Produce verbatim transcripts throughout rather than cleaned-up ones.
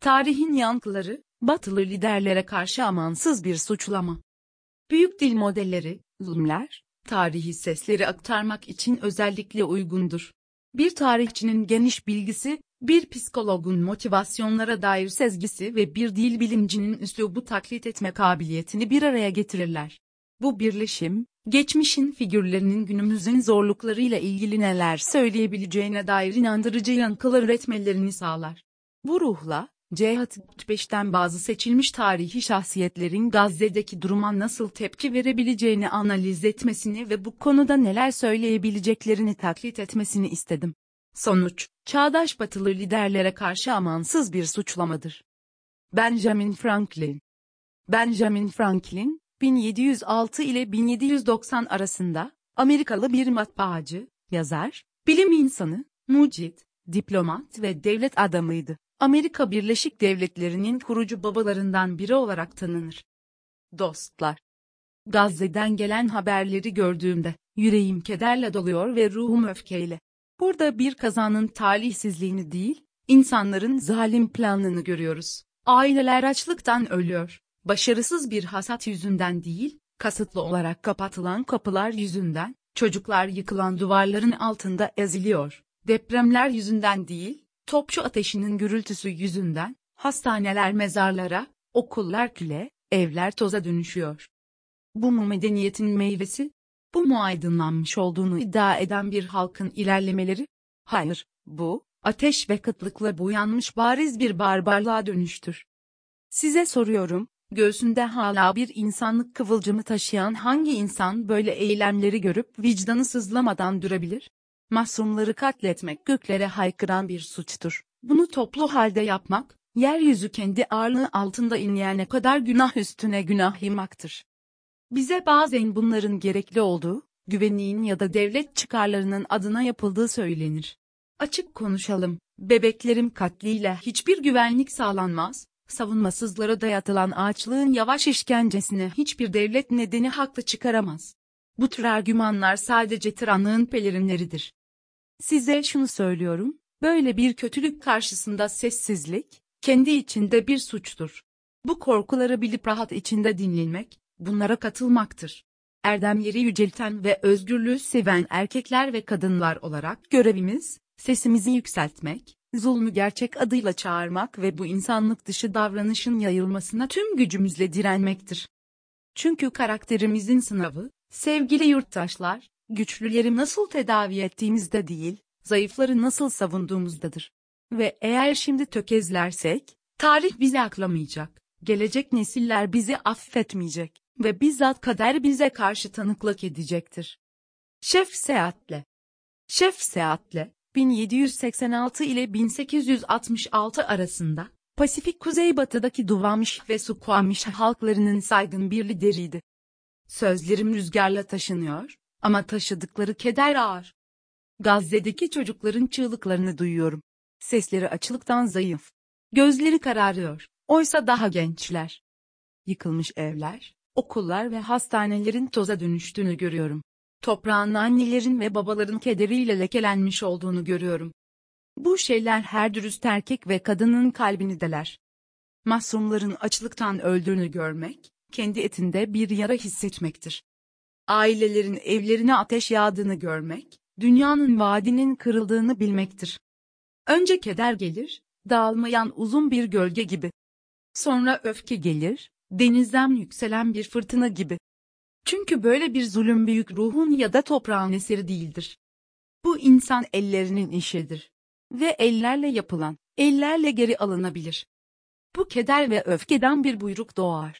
Tarihin yankıları, Batılı liderlere karşı amansız bir suçlama. Büyük dil modelleri, zoom'ler, tarihi sesleri aktarmak için özellikle uygundur. Bir tarihçinin geniş bilgisi, bir psikologun motivasyonlara dair sezgisi ve bir dil bilimcinin üslubu taklit etme kabiliyetini bir araya getirirler. Bu birleşim, geçmişin figürlerinin günümüzün zorluklarıyla ilgili neler söyleyebileceğine dair inandırıcı yankılar üretmelerini sağlar. Bu ruhla, C altmış beşten bazı seçilmiş tarihi şahsiyetlerin Gazze'deki duruma nasıl tepki verebileceğini analiz etmesini ve bu konuda neler söyleyebileceklerini taklit etmesini istedim. Sonuç, çağdaş Batılı liderlere karşı amansız bir suçlamadır. Benjamin Franklin Benjamin Franklin, bin yedi yüz altı ile bin yedi yüz doksan arasında, Amerikalı bir matbaacı, yazar, bilim insanı, mucit, diplomat ve devlet adamıydı. Amerika Birleşik Devletleri'nin kurucu babalarından biri olarak tanınır. Dostlar, Gazze'den gelen haberleri gördüğümde, yüreğim kederle doluyor ve ruhum öfkeyle. Burada bir kazanın talihsizliğini değil, insanların zalim planını görüyoruz. Aileler açlıktan ölüyor. Başarısız bir hasat yüzünden değil, kasıtlı olarak kapatılan kapılar yüzünden, çocuklar yıkılan duvarların altında eziliyor. Depremler yüzünden değil, topçu ateşinin gürültüsü yüzünden, hastaneler mezarlara, okullar küle, evler toza dönüşüyor. Bu mu medeniyetin meyvesi? Bu mu aydınlanmış olduğunu iddia eden bir halkın ilerlemeleri? Hayır, bu, ateş ve kıtlıkla boyanmış bariz bir barbarlığa dönüştür. Size soruyorum, göğsünde hala bir insanlık kıvılcımı taşıyan hangi insan böyle eylemleri görüp vicdanı sızlamadan durabilir? Masumları katletmek göklere haykıran bir suçtur. Bunu toplu halde yapmak, yeryüzü kendi ağırlığı altında inleyene kadar günah üstüne günah yığmaktır. Bize bazen bunların gerekli olduğu, güvenliğin ya da devlet çıkarlarının adına yapıldığı söylenir. Açık konuşalım, bebeklerin katliyle hiçbir güvenlik sağlanmaz, savunmasızlara dayatılan açlığın yavaş işkencesine hiçbir devlet nedeni haklı çıkaramaz. Bu tür argümanlar sadece tiranlığın pelerinleridir. Size şunu söylüyorum, böyle bir kötülük karşısında sessizlik, kendi içinde bir suçtur. Bu korkuları bilip rahat içinde dinlenmek, bunlara katılmaktır. Erdemleri yücelten ve özgürlüğü seven erkekler ve kadınlar olarak görevimiz, sesimizi yükseltmek, zulmü gerçek adıyla çağırmak ve bu insanlık dışı davranışın yayılmasına tüm gücümüzle direnmektir. Çünkü karakterimizin sınavı, sevgili yurttaşlar, güçlüleri nasıl tedavi ettiğimizde değil, zayıfları nasıl savunduğumuzdadır. Ve eğer şimdi tökezlersek, tarih bizi aklamayacak, gelecek nesiller bizi affetmeyecek ve bizzat kader bize karşı tanıklık edecektir. Şef Seatle Şef Seatle, bin yedi yüz seksen altı ile bin sekiz yüz altmış altı arasında, Pasifik Kuzeybatı'daki Duwamish ve Suquamish halklarının saygın bir lideriydi. Sözlerim rüzgarla taşınıyor, ama taşıdıkları keder ağır. Gazze'deki çocukların çığlıklarını duyuyorum. Sesleri açlıktan zayıf. Gözleri kararıyor, oysa daha gençler. Yıkılmış evler, okullar ve hastanelerin toza dönüştüğünü görüyorum. Toprağın annelerin ve babaların kederiyle lekelenmiş olduğunu görüyorum. Bu şeyler her dürüst erkek ve kadının kalbini deler. Masumların açlıktan öldüğünü görmek, kendi etinde bir yara hissetmektir. Ailelerin evlerine ateş yağdığını görmek, dünyanın vaadinin kırıldığını bilmektir. Önce keder gelir, dağılmayan uzun bir gölge gibi. Sonra öfke gelir, denizden yükselen bir fırtına gibi. Çünkü böyle bir zulüm büyük ruhun ya da toprağın eseri değildir. Bu insan ellerinin işidir. Ve ellerle yapılan, ellerle geri alınabilir. Bu keder ve öfkeden bir buyruk doğar.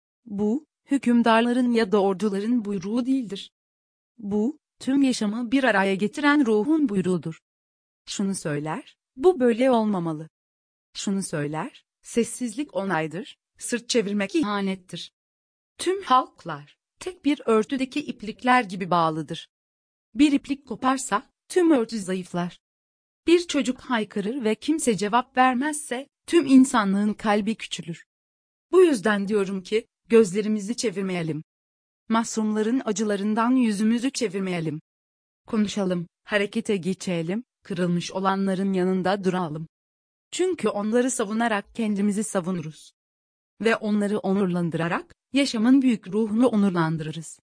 Bu, hükümdarların ya da orduların buyruğu değildir. Bu, tüm yaşamı bir araya getiren ruhun buyruğudur. Şunu söyler, bu böyle olmamalı. Şunu söyler, sessizlik onaydır, sırt çevirmek ihanettir. Tüm halklar, tek bir örtüdeki iplikler gibi bağlıdır. Bir iplik koparsa, tüm örtü zayıflar. Bir çocuk haykırır ve kimse cevap vermezse, tüm insanlığın kalbi küçülür. Bu yüzden diyorum ki, gözlerimizi çevirmeyelim. Masumların acılarından yüzümüzü çevirmeyelim. Konuşalım, harekete geçelim, kırılmış olanların yanında duralım. Çünkü onları savunarak kendimizi savunuruz. Ve onları onurlandırarak, yaşamın büyük ruhunu onurlandırırız.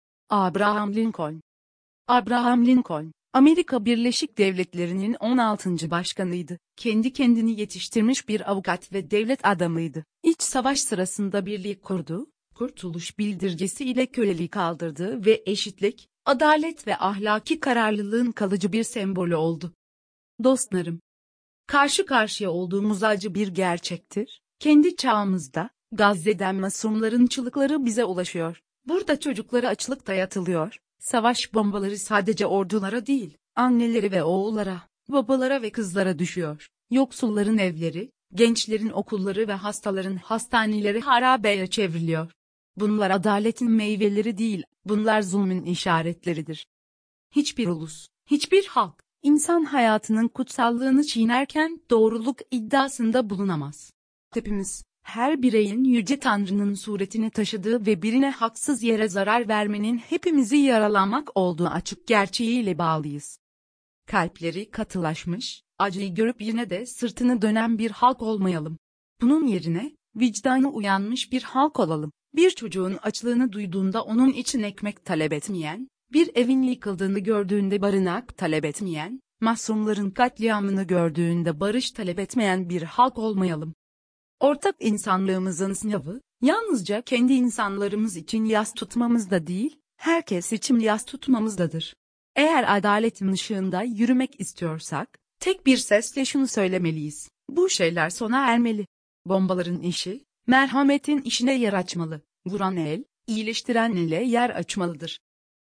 Abraham Lincoln. Abraham Lincoln, Amerika Birleşik Devletleri'nin on altıncı başkanıydı. Kendi kendini yetiştirmiş bir avukat ve devlet adamıydı. İç savaş sırasında birlik kurdu, kurtuluş bildirgesi ile köleliği kaldırdı ve eşitlik, adalet ve ahlaki kararlılığın kalıcı bir sembolü oldu. Dostlarım, karşı karşıya olduğumuz acı bir gerçektir. Kendi çağımızda, Gazze'den masumların çığlıkları bize ulaşıyor. Burada çocuklara açlık dayatılıyor. Savaş bombaları sadece ordulara değil, annelere ve oğullara, babalara ve kızlara düşüyor. Yoksulların evleri, gençlerin okulları ve hastaların hastaneleri harabeye çevriliyor. Bunlar adaletin meyveleri değil, bunlar zulmün işaretleridir. Hiçbir ulus, hiçbir halk, insan hayatının kutsallığını çiğnerken doğruluk iddiasında bulunamaz. Hepimiz, her bireyin Yüce Tanrı'nın suretini taşıdığı ve birine haksız yere zarar vermenin hepimizi yaralamak olduğu açık gerçeğiyle bağlıyız. Kalpleri katılaşmış, acıyı görüp yine de sırtını dönen bir halk olmayalım. Bunun yerine, vicdanı uyanmış bir halk olalım. Bir çocuğun açlığını duyduğunda onun için ekmek talep etmeyen, bir evin yıkıldığını gördüğünde barınak talep etmeyen, masumların katliamını gördüğünde barış talep etmeyen bir halk olmayalım. Ortak insanlığımızın sınavı, yalnızca kendi insanlarımız için yas tutmamızda değil, herkes için yas tutmamızdadır. Eğer adaletin ışığında yürümek istiyorsak, tek bir sesle şunu söylemeliyiz: bu şeyler sona ermeli. Bombaların işi, merhametin işine yer açmalı. Vuran el, iyileştiren ele yer açmalıdır.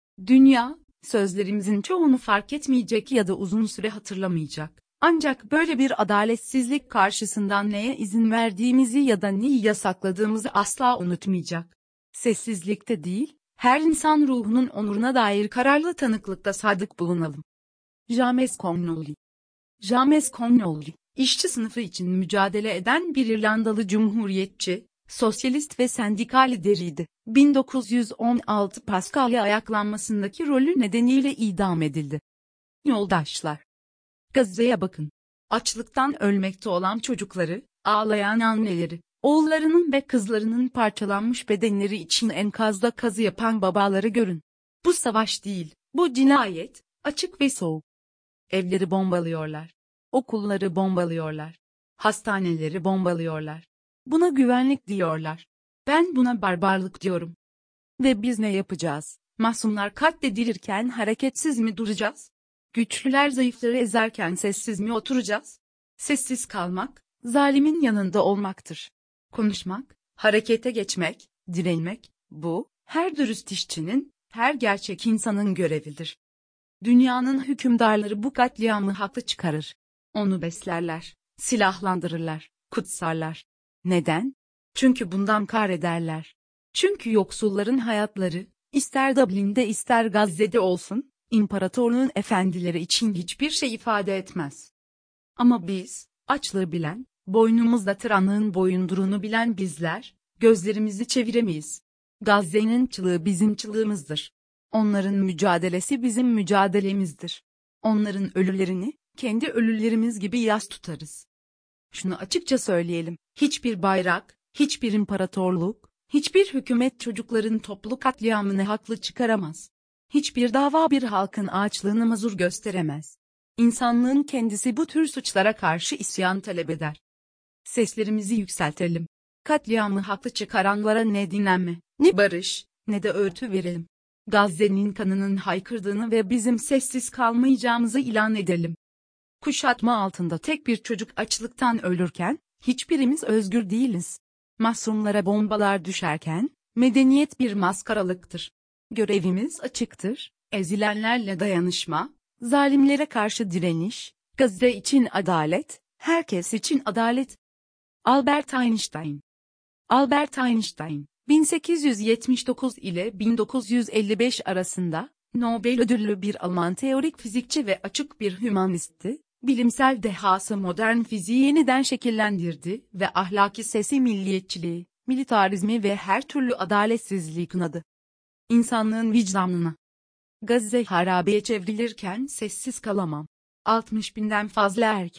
Dünya, sözlerimizin çoğunu fark etmeyecek ya da uzun süre hatırlamayacak. Ancak böyle bir adaletsizlik karşısından neye izin verdiğimizi ya da neyi yasakladığımızı asla unutmayacak. Sessizlikte değil, her insan ruhunun onuruna dair kararlı tanıklıkta sadık bulunalım. James Connolly. James Connolly, işçi sınıfı için mücadele eden bir İrlandalı cumhuriyetçi, sosyalist ve sendika lideriydi. bin dokuz yüz on altı Paskalya ayaklanmasındaki rolü nedeniyle idam edildi. Yoldaşlar, Gazze'ye bakın. Açlıktan ölmekte olan çocukları, ağlayan anneleri, oğullarının ve kızlarının parçalanmış bedenleri için enkazda kazı yapan babaları görün. Bu savaş değil, bu cinayet, açık ve soğuk. Evleri bombalıyorlar. Okulları bombalıyorlar. Hastaneleri bombalıyorlar. Buna güvenlik diyorlar. Ben buna barbarlık diyorum. Ve biz ne yapacağız? Masumlar katledilirken hareketsiz mi duracağız? Güçlüler zayıfları ezerken sessiz mi oturacağız? Sessiz kalmak, zalimin yanında olmaktır. Konuşmak, harekete geçmek, direnmek, bu, her dürüst işçinin, her gerçek insanın görevidir. Dünyanın hükümdarları bu katliamı haklı çıkarır. Onu beslerler, silahlandırırlar, kutsarlar. Neden? Çünkü bundan kâr ederler. Çünkü yoksulların hayatları, ister Dublin'de ister Gazze'de olsun, imparatorluğun efendileri için hiçbir şey ifade etmez. Ama biz, açlığı bilen, boynumuzda tıranlığın boyunduruğunu bilen bizler, gözlerimizi çeviremeyiz. Gazze'nin çığlığı bizim çığlığımızdır. Onların mücadelesi bizim mücadelemizdir. Onların ölülerini, kendi ölülerimiz gibi yas tutarız. Şunu açıkça söyleyelim, hiçbir bayrak, hiçbir imparatorluk, hiçbir hükümet çocukların toplu katliamını haklı çıkaramaz. Hiçbir dava bir halkın açlığını mazur gösteremez. İnsanlığın kendisi bu tür suçlara karşı isyan talep eder. Seslerimizi yükseltelim. Katliamı haklı çıkaranlara ne dinlenme, ne barış, ne de öğütü verelim. Gazze'nin kanının haykırdığını ve bizim sessiz kalmayacağımızı ilan edelim. Kuşatma altında tek bir çocuk açlıktan ölürken, hiçbirimiz özgür değiliz. Masumlara bombalar düşerken, medeniyet bir maskaralıktır. Görevimiz açıktır, ezilenlerle dayanışma, zalimlere karşı direniş, Gazze için adalet, herkes için adalet. Albert Einstein. Albert Einstein, bin sekiz yüz yetmiş dokuz ile bin dokuz yüz elli beş arasında, Nobel ödüllü bir Alman teorik fizikçi ve açık bir hümanistti, bilimsel dehası modern fiziği yeniden şekillendirdi ve ahlaki sesi milliyetçiliği, militarizmi ve her türlü adaletsizliği kınadı. İnsanlığın vicdanına. Gazze harabeye çevrilirken sessiz kalamam. altmış binden fazla erkek,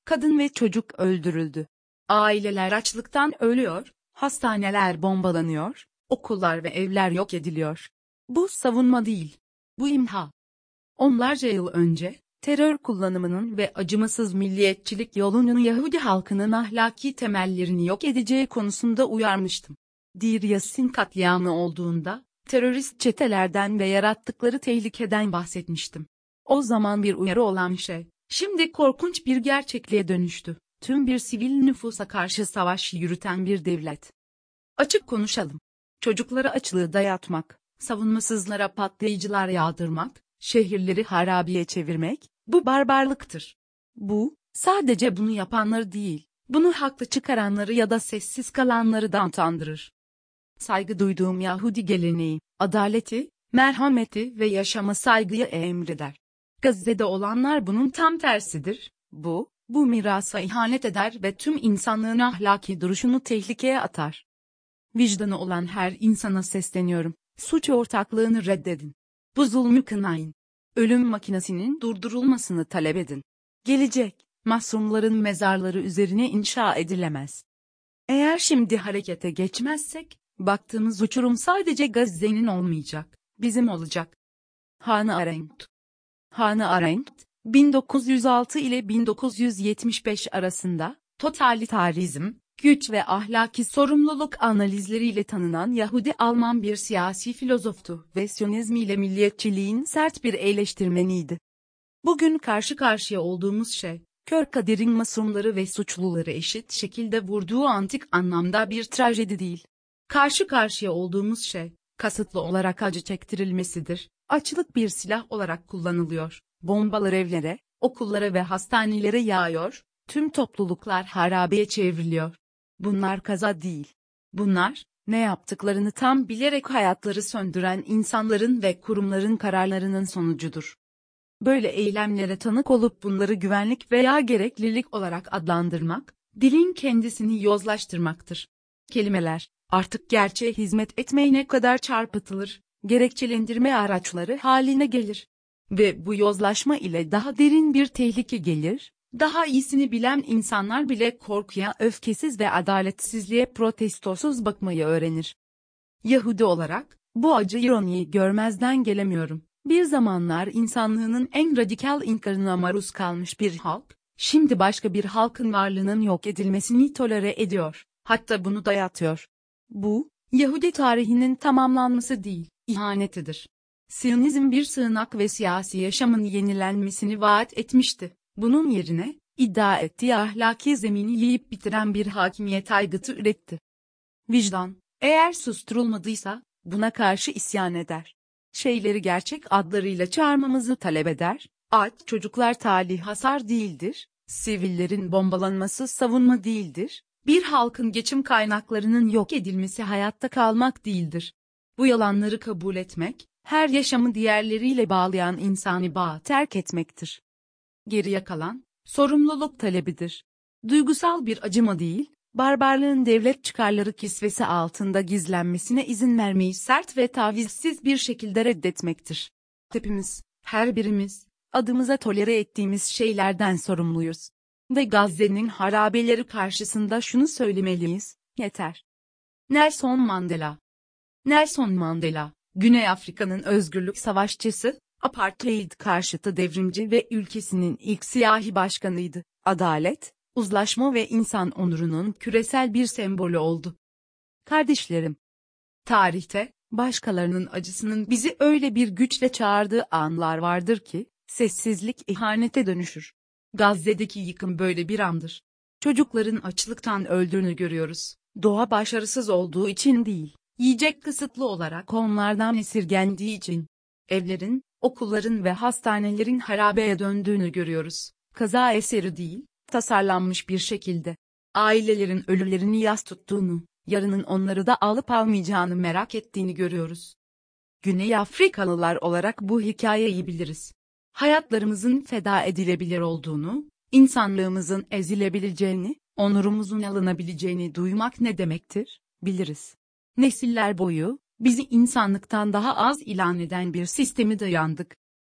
Kadın ve çocuk öldürüldü. Aileler açlıktan ölüyor, hastaneler bombalanıyor, okullar ve evler yok ediliyor. Bu savunma değil. Bu imha. Onlarca yıl önce, terör kullanımının ve acımasız milliyetçilik yolunun Yahudi halkının ahlaki temellerini yok edeceği konusunda uyarmıştım. Deir Yassin katliamı olduğunda, terörist çetelerden ve yarattıkları tehlikeden bahsetmiştim. O zaman bir uyarı olan şey, şimdi korkunç bir gerçekliğe dönüştü. Tüm bir sivil nüfusa karşı savaş yürüten bir devlet. Açık konuşalım. Çocuklara açlığı dayatmak, savunmasızlara patlayıcılar yağdırmak, şehirleri harabeye çevirmek, bu barbarlıktır. Bu, sadece bunu yapanları değil, bunu haklı çıkaranları ya da sessiz kalanları da utandırır. Saygı duyduğum Yahudi geleneği, adaleti, merhameti ve yaşama saygıyı emreder. Gazze'de olanlar bunun tam tersidir. Bu, bu mirasa ihanet eder ve tüm insanlığın ahlaki duruşunu tehlikeye atar. Vicdanı olan her insana sesleniyorum. Suç ortaklığını reddedin. Bu zulmü kınayın. Ölüm makinesinin durdurulmasını talep edin. Gelecek, masumların mezarları üzerine inşa edilemez. Eğer şimdi harekete geçmezsek, baktığımız uçurum sadece Gazze'nin olmayacak, bizim olacak. Hannah Arendt. Hannah Arendt, bin dokuz yüz altı ile bin dokuz yüz yetmiş beş arasında, totalitarizm, güç ve ahlaki sorumluluk analizleriyle tanınan Yahudi Alman bir siyasi filozoftu ve Siyonizm ile milliyetçiliğin sert bir eleştirmeniydi. Bugün karşı karşıya olduğumuz şey, kör kaderin masumları ve suçluları eşit şekilde vurduğu antik anlamda bir trajedi değil. Karşı karşıya olduğumuz şey, kasıtlı olarak acı çektirilmesidir. Açlık bir silah olarak kullanılıyor. Bombalar evlere, okullara ve hastanelere yağıyor, tüm topluluklar harabeye çevriliyor. Bunlar kaza değil. Bunlar, ne yaptıklarını tam bilerek hayatları söndüren insanların ve kurumların kararlarının sonucudur. Böyle eylemlere tanık olup bunları güvenlik veya gereklilik olarak adlandırmak, dilin kendisini yozlaştırmaktır. Kelimeler, artık gerçeğe hizmet etmeyene kadar çarpıtılır, gerekçelendirme araçları haline gelir. Ve bu yozlaşma ile daha derin bir tehlike gelir, daha iyisini bilen insanlar bile korkuya, öfkesiz ve adaletsizliğe protestosuz bakmayı öğrenir. Yahudi olarak, bu acı ironiyi görmezden gelemiyorum. Bir zamanlar insanlığının en radikal inkarına maruz kalmış bir halk, şimdi başka bir halkın varlığının yok edilmesini tolere ediyor, hatta bunu dayatıyor. Bu, Yahudi tarihinin tamamlanması değil, ihanetidir. Siyonizm bir sığınak ve siyasi yaşamın yenilenmesini vaat etmişti. Bunun yerine, iddia ettiği ahlaki zemini yiyip bitiren bir hakimiyet aygıtı üretti. Vicdan, eğer susturulmadıysa, buna karşı isyan eder. Şeyleri gerçek adlarıyla çağırmamızı talep eder. Aç çocuklar talih hasar değildir, sivillerin bombalanması savunma değildir, bir halkın geçim kaynaklarının yok edilmesi hayatta kalmak değildir. Bu yalanları kabul etmek, her yaşamı diğerleriyle bağlayan insani bağı terk etmektir. Geriye kalan, sorumluluk talebidir. Duygusal bir acıma değil, barbarlığın devlet çıkarları kisvesi altında gizlenmesine izin vermeyi sert ve tavizsiz bir şekilde reddetmektir. Hepimiz, her birimiz, adımıza tolere ettiğimiz şeylerden sorumluyuz. Ve Gazze'nin harabeleri karşısında şunu söylemeliyiz, yeter. Nelson Mandela. Nelson Mandela, Güney Afrika'nın özgürlük savaşçısı, apartheid karşıtı devrimci ve ülkesinin ilk siyahi başkanıydı. Adalet, uzlaşma ve insan onurunun küresel bir sembolü oldu. Kardeşlerim, tarihte, başkalarının acısının bizi öyle bir güçle çağırdığı anlar vardır ki, sessizlik ihanete dönüşür. Gazze'deki yıkım böyle bir andır. Çocukların açlıktan öldüğünü görüyoruz. Doğa başarısız olduğu için değil, yiyecek kısıtlı olarak onlardan esirgendiği için. Evlerin, okulların ve hastanelerin harabeye döndüğünü görüyoruz. Kaza eseri değil, tasarlanmış bir şekilde. Ailelerin ölülerini yas tuttuğunu, yarının onları da alıp almayacağını merak ettiğini görüyoruz. Güney Afrikalılar olarak bu hikayeyi biliriz. Hayatlarımızın feda edilebilir olduğunu, insanlığımızın ezilebileceğini, onurumuzun alınabileceğini duymak ne demektir, biliriz. Nesiller boyu, bizi insanlıktan daha az ilan eden bir sistemi dayandık.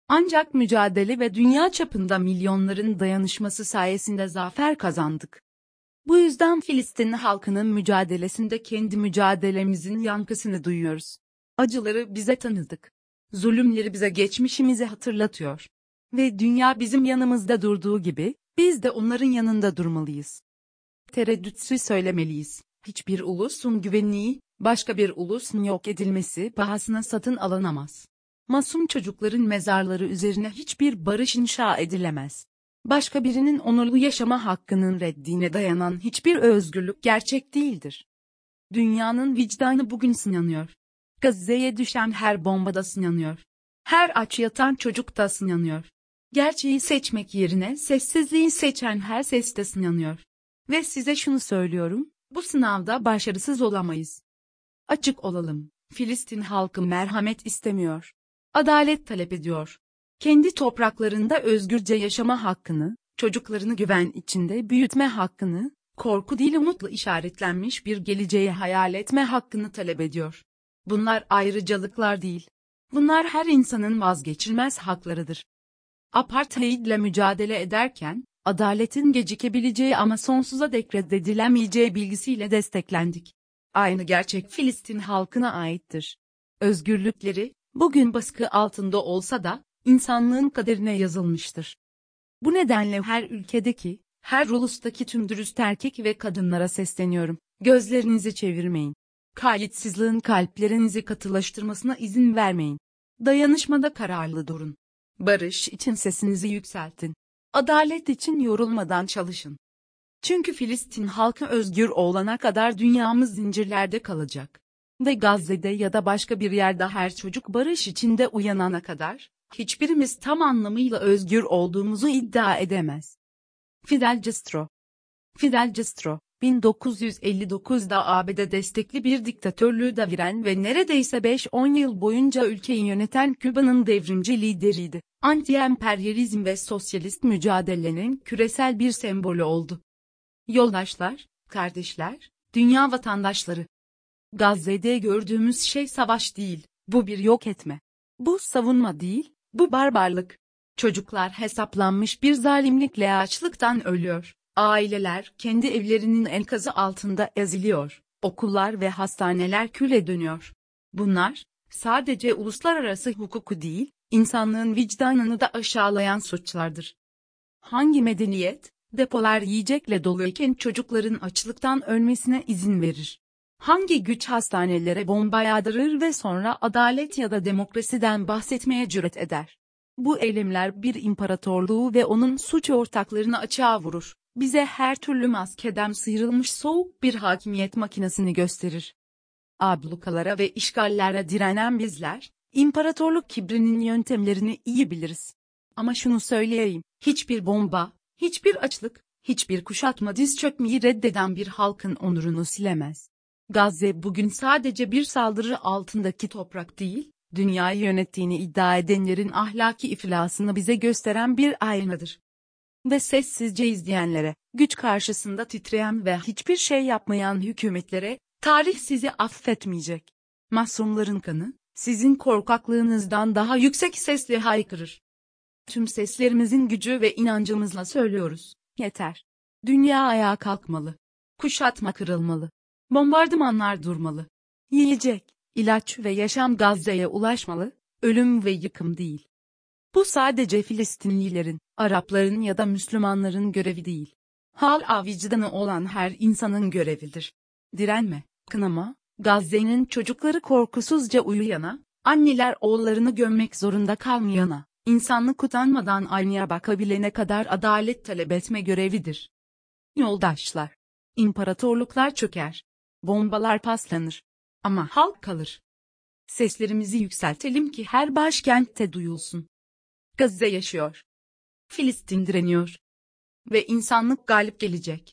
Ancak mücadele ve dünya çapında milyonların dayanışması sayesinde zafer kazandık. Bu yüzden Filistin halkının mücadelesinde kendi mücadelemizin yankısını duyuyoruz. Acıları bize tanıdık. Zulümleri bize geçmişimizi hatırlatıyor. Ve dünya bizim yanımızda durduğu gibi, biz de onların yanında durmalıyız. Tereddütsüz söylemeliyiz. Hiçbir ulusun güvenliği, başka bir ulusun yok edilmesi pahasına satın alınamaz. Masum çocukların mezarları üzerine hiçbir barış inşa edilemez. Başka birinin onurlu yaşama hakkının reddine dayanan hiçbir özgürlük gerçek değildir. Dünyanın vicdanı bugün sınanıyor. Gazze'ye düşen her bombada sınanıyor. Her aç yatan çocuk da sınanıyor. Gerçeği seçmek yerine sessizliği seçen her ses de sınanıyor. Ve size şunu söylüyorum, bu sınavda başarısız olamayız. Açık olalım, Filistin halkı merhamet istemiyor. Adalet talep ediyor. Kendi topraklarında özgürce yaşama hakkını, çocuklarını güven içinde büyütme hakkını, korku değil umutla işaretlenmiş bir geleceği hayal etme hakkını talep ediyor. Bunlar ayrıcalıklar değil. Bunlar her insanın vazgeçilmez haklarıdır. Apartheid'le mücadele ederken, adaletin gecikebileceği ama sonsuza dek reddedilemeyeceği bilgisiyle desteklendik. Aynı gerçek Filistin halkına aittir. Özgürlükleri, bugün baskı altında olsa da, insanlığın kaderine yazılmıştır. Bu nedenle her ülkedeki, her ulustaki tüm dürüst erkek ve kadınlara sesleniyorum. Gözlerinizi çevirmeyin. Kayıtsızlığın kalplerinizi katılaştırmasına izin vermeyin. Dayanışmada kararlı durun. Barış için sesinizi yükseltin. Adalet için yorulmadan çalışın. Çünkü Filistin halkı özgür olana kadar dünyamız zincirlerde kalacak. Ve Gazze'de ya da başka bir yerde her çocuk barış içinde uyanana kadar, hiçbirimiz tam anlamıyla özgür olduğumuzu iddia edemez. Fidel Castro Fidel Castro, bin dokuz yüz elli dokuzda A B D destekli bir diktatörlüğü deviren ve neredeyse beş on yıl boyunca ülkeyi yöneten Küba'nın devrimci lideriydi. Anti-emperyalizm ve sosyalist mücadelenin küresel bir sembolü oldu. Yoldaşlar, kardeşler, dünya vatandaşları. Gazze'de gördüğümüz şey savaş değil, bu bir yok etme. Bu savunma değil, bu barbarlık. Çocuklar hesaplanmış bir zalimlikle açlıktan ölüyor. Aileler kendi evlerinin enkazı altında eziliyor. Okullar ve hastaneler küle dönüyor. Bunlar, sadece uluslararası hukuku değil, insanlığın vicdanını da aşağılayan suçlardır. Hangi medeniyet, depolar yiyecekle doluyken çocukların açlıktan ölmesine izin verir? Hangi güç hastanelere bomba yağdırır ve sonra adalet ya da demokrasiden bahsetmeye cüret eder? Bu eylemler bir imparatorluğu ve onun suç ortaklarını açığa vurur. Bize her türlü maskeden sıyrılmış soğuk bir hakimiyet makinesini gösterir. Ablukalara ve işgallere direnen bizler, imparatorluk kibrinin yöntemlerini iyi biliriz. Ama şunu söyleyeyim, hiçbir bomba, hiçbir açlık, hiçbir kuşatma diz çökmeyi reddeden bir halkın onurunu silemez. Gazze bugün sadece bir saldırı altındaki toprak değil, dünyayı yönettiğini iddia edenlerin ahlaki iflasını bize gösteren bir aynadır. Ve sessizce izleyenlere, güç karşısında titreyen ve hiçbir şey yapmayan hükümetlere, tarih sizi affetmeyecek. Masumların kanı, sizin korkaklığınızdan daha yüksek sesle haykırır. Tüm seslerimizin gücü ve inancımızla söylüyoruz, yeter. Dünya ayağa kalkmalı. Kuşatma kırılmalı. Bombardımanlar durmalı. Yiyecek, ilaç ve yaşam Gazze'ye ulaşmalı, ölüm ve yıkım değil. Bu sadece Filistinlilerin, Arapların ya da Müslümanların görevi değil. Hala vicdanı olan her insanın görevidir. Direnme, kınama, Gazze'nin çocukları korkusuzca uyuyana, anneler oğullarını gömmek zorunda kalmayana, insanlık utanmadan aynaya bakabilene kadar adalet talep etme görevidir. Yoldaşlar, imparatorluklar çöker, bombalar paslanır. Ama halk kalır. Seslerimizi yükseltelim ki her başkentte duyulsun. Gazze yaşıyor. Filistin direniyor. Ve insanlık galip gelecek.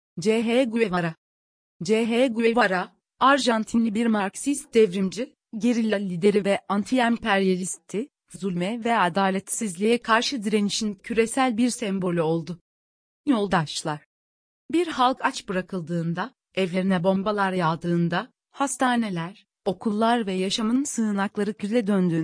C H Guevara C H Guevara, Arjantinli bir Marksist devrimci, gerilla lideri ve anti-emperyalisti, zulme ve adaletsizliğe karşı direnişin küresel bir sembolü oldu. Yoldaşlar, bir halk aç bırakıldığında, evlerine bombalar yağdığında, hastaneler, okullar ve yaşamın sığınakları küle döndüğünde,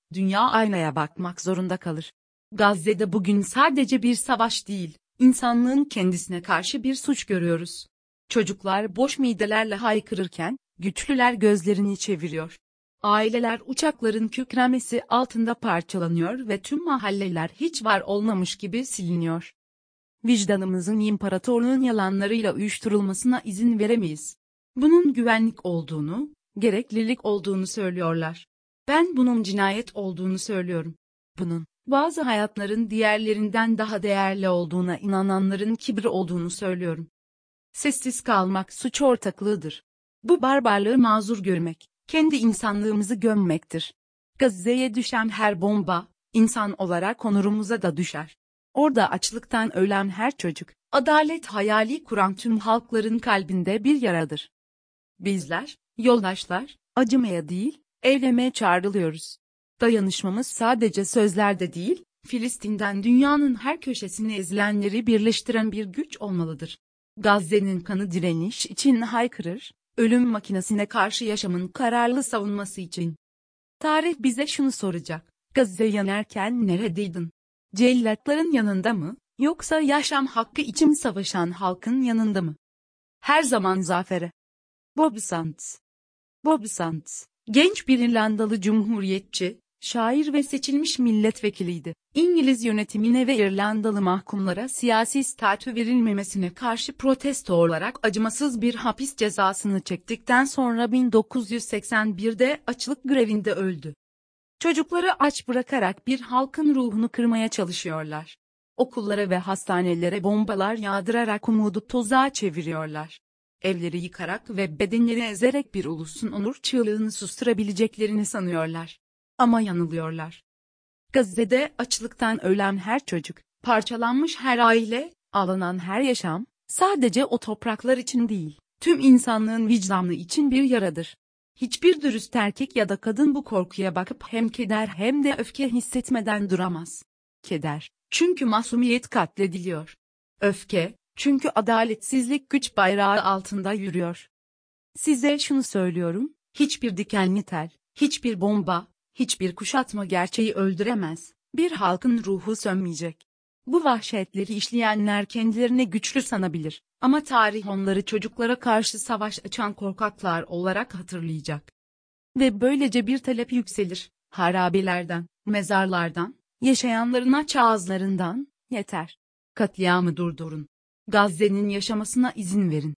Dünya aynaya bakmak zorunda kalır. Gazze'de bugün sadece bir savaş değil, insanlığın kendisine karşı bir suç görüyoruz. Çocuklar boş midelerle haykırırken, güçlüler gözlerini çeviriyor. Aileler uçakların kükremesi altında parçalanıyor ve tüm mahalleler hiç var olmamış gibi siliniyor. Vicdanımızın imparatorluğun yalanlarıyla uyuşturulmasına izin veremeyiz. Bunun güvenlik olduğunu, gereklilik olduğunu söylüyorlar. Ben bunun cinayet olduğunu söylüyorum. Bunun, bazı hayatların diğerlerinden daha değerli olduğuna inananların kibri olduğunu söylüyorum. Sessiz kalmak suç ortaklığıdır. Bu barbarlığı mazur görmek, kendi insanlığımızı gömmektir. Gazze'ye düşen her bomba, insan olarak onurumuza da düşer. Orada açlıktan ölen her çocuk, adalet hayali kuran tüm halkların kalbinde bir yaradır. Bizler, yoldaşlar, acımaya değil, eylemeye çağrılıyoruz. Dayanışmamız sadece sözlerde değil, Filistin'den dünyanın her köşesine ezilenleri birleştiren bir güç olmalıdır. Gazze'nin kanı direniş için haykırır, ölüm makinesine karşı yaşamın kararlı savunması için. Tarih bize şunu soracak: Gazze yanarken neredeydin? Cellatların yanında mı, yoksa yaşam hakkı için savaşan halkın yanında mı? Her zaman zafere. Bob Sands. Bob Sands, genç bir İrlandalı cumhuriyetçi, şair ve seçilmiş milletvekiliydi. İngiliz yönetimine ve İrlandalı mahkumlara siyasi statü verilmemesine karşı protesto olarak acımasız bir hapis cezasını çektikten sonra bin dokuz yüz seksen birde açlık grevinde öldü. Çocukları aç bırakarak bir halkın ruhunu kırmaya çalışıyorlar. Okullara ve hastanelere bombalar yağdırarak umudu tozağa çeviriyorlar. Evleri yıkarak ve bedenleri ezerek bir ulusun onur çığlığını susturabileceklerini sanıyorlar. Ama yanılıyorlar. Gazze'de açlıktan ölen her çocuk, parçalanmış her aile, alınan her yaşam, sadece o topraklar için değil, tüm insanlığın vicdanı için bir yaradır. Hiçbir dürüst erkek ya da kadın bu korkuya bakıp hem keder hem de öfke hissetmeden duramaz. Keder, çünkü masumiyet katlediliyor. Öfke, çünkü adaletsizlik güç bayrağı altında yürüyor. Size şunu söylüyorum, hiçbir dikenli tel, hiçbir bomba, hiçbir kuşatma gerçeği öldüremez, bir halkın ruhu sönmeyecek. Bu vahşetleri işleyenler kendilerini güçlü sanabilir, ama tarih onları çocuklara karşı savaş açan korkaklar olarak hatırlayacak. Ve böylece bir talep yükselir, harabelerden, mezarlardan, yaşayanların aç ağızlarından, yeter. Katliamı durdurun. Gazze'nin yaşamasına izin verin.